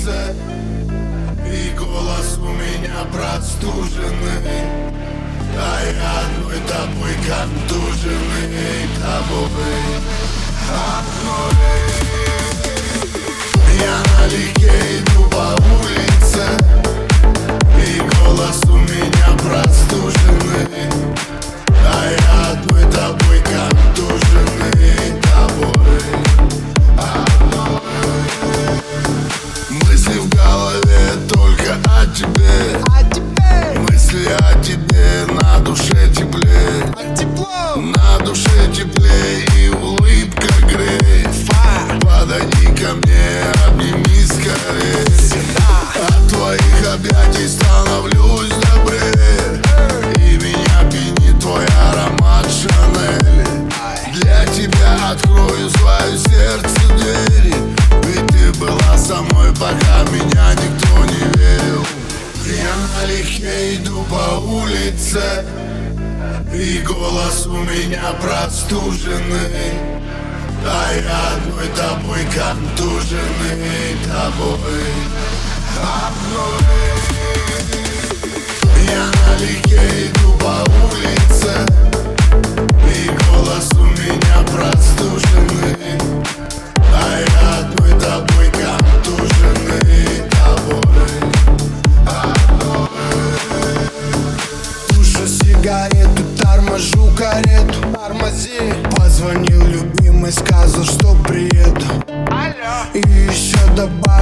улице, и голос у меня простуженный, а я одной тобой контуженный, тобой одной. Я налегке иду по улице, и голос у меня простуженный, а я одной тобой контуженный, тобой одной. Мысли в голове только о тебе, мысли о тебе, на душе теплее, на душе теплее, и улыбка греет. Подойди ко мне, обними скорее. От твоих объятий становлюсь добрее, и меня пьянит твой аромат Шанель. Для тебя открою свое сердце двери, ведь ты была со мной, пока меня никто не верил. Я налегке иду по улице, и голос у меня простуженный, а я одной тобой контуженный, тобой одной. Я налегке иду по улице, и голос у меня простуженный, а я одной тобой контуженный, тобой одной. Тушу сигарету, торможу карету. Позвонил любимый, сказал, что приеду. И еще добавил